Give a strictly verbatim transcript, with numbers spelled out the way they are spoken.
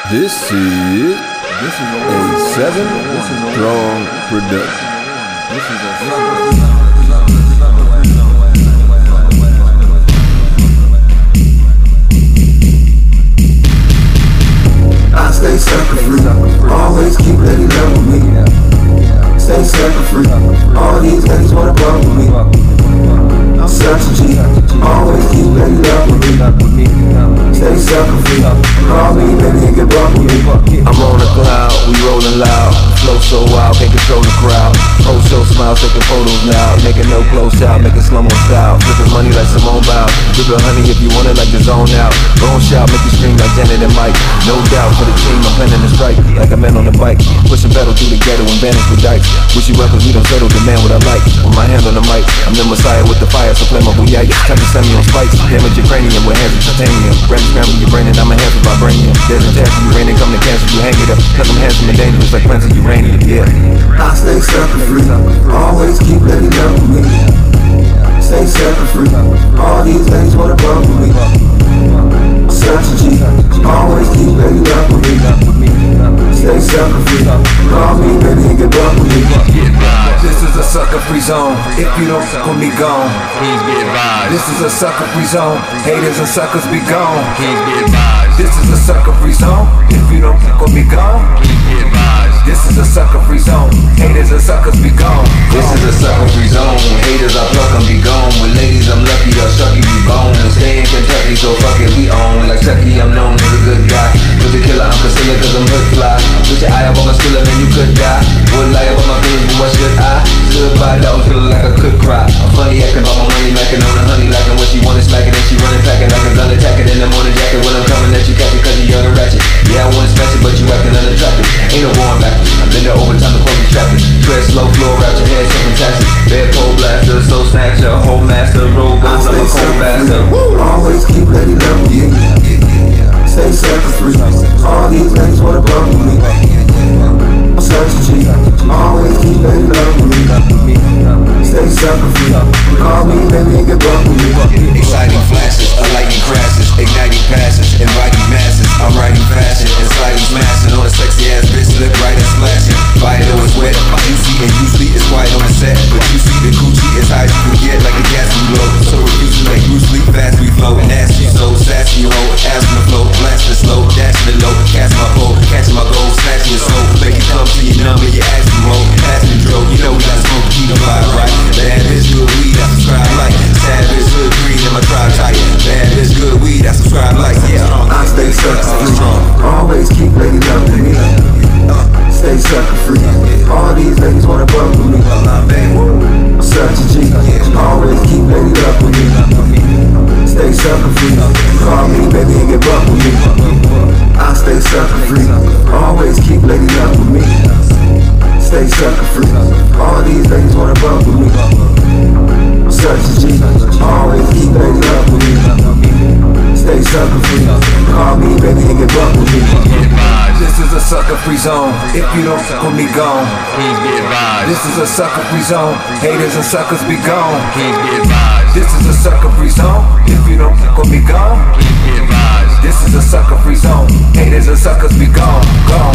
This is this is a seven strong production. This is a I stay sucker free, always keep lady love with me. Stay sucker free, all these ladies wanna fuck with me. I'm such a G, always keep lady love with me. Stay sucker free, call me baby and get buck with me. I'm on a cloud, we rolling loud. Flow so wild, can't control the crowd. Oh, show smiles, taking photos now. Making no close out, making slow-mo style. Flipping money like Simone Bow. Flip it honey if you want it like the zone out. Gon' shout, make you scream like Janet and Mike. No doubt for the team, I'm planning to strike like a man on a bike. Pushing pedal through the ghetto and vanish with dikes. Wish you well cause we don't settle, demand what I like. With my hand on the mic, I'm the messiah with the fire. So play my booyah, time to send me on spikes. Damage your cranium with hands of titanium. Brand scramble your brain and I'm a hands with vibranium. There's a test you rain and come to cancer, you hang it up. Cause I'm handsome and dangerous like plants of uranium, yeah. I stay sucker free, always keep lady love with me. Stay sucker free, all these ladies wanna fuck with me. I'm such a G, always keep lady love with me. Stay sucker free, call me baby and get buck with me. This is a sucker free zone, if you don't fuck with me gone. Please be advised. This is a sucker free zone, haters and suckers be gone. Please be advised. This is a sucker free zone, if you don't fuck with me gone. Please be advised. This is a sucker free zone, haters and suckers be gone. This is a sucker free zone. Haters I pluck and be gone. With ladies I'm lucky, I'll suck you be gone. And stay in Kentucky, so fuck it, we own. Like Chucky, I'm known as a good guy. With the killer, I'm concealer cause I'm hood fly. Put your eye up on my skiller, man, you could die. Would lie about my feelings, but what should I? Stood by down, feeling like I could cry. I'm funny acting about my money, macking on the honey, lacking when she wanna smack it, and she running packing like a gun attacking in the morning jacket. When I'm coming at you, catch it cause you young and ratchet. Yeah, I wanna smash it, but you acting unattractive. Ain't no going back. I've been there over time to close the traffic. Tread slow, floor, wrap your head, so fantastic. Bed pole blaster, soul snatcher, whole master, roll gold, I'm a cold bastard. Always keep lady love with me. Stay sucker free, all these ladies wanna fuck with me. I'm such a G, always keep lady love with me. Stay sucker free, call me baby and get buck with me. Exciting flashes, a lightning crashes, igniting passes, inviting masses. I'm writing passion and slightly smashing on a sexy ass bitch, slip right and splashing. Vital is wet, juicy and usually it's quiet on the set, but you see the coochie is high as you can get, like a gas we blow. So refusing like Bruce Lee, fast we flow, nasty so sassy ho, ass on the flow, blasting slow, dashing the low, cast my pole, catching my goal, snatching your soul, make you come to your number, you ask me roll, passing the dro, you know we gotta smoke, keep the vibe right. Bad bitch, good weed, I subscribe like. Savage, hood green, and my tribe tight. Bad bitch, good weed, I subscribe like. Yeah, I stay sucker free, always keep lady love with me. Stay sucker free, all these ladies wanna fuck with me. I'm such a G, always keep lady love with me. Stay sucker free, call me baby and get buck with me. I stay sucker free, always keep lady love with me. Stay sucker free, all these ladies wanna fuck with me. I'm such a G, always keep lady love with me. Stay sucker free, call me baby and get buck with me. This is a sucker free zone, if you don't fuck with me gone. Please be advised. This is a sucker free zone, haters and suckers be gone. Please be advised. This is a sucker free zone, if you don't fuck with me gone. Please be advised. This is a sucker free zone, haters and suckers be gone, gone.